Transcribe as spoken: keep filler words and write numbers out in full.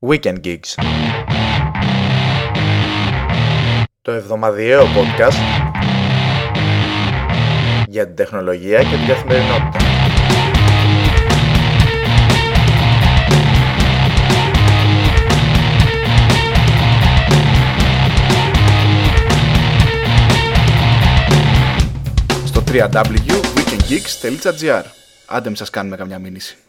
Weekend Geeks. Το εβδομαδιαίο podcast για την τεχνολογία και την καθημερινότητα. Στο double-u double-u double-u τελεία weekend geeks τελεία gr. Άντε μη σας κάνουμε καμιά μήνυση.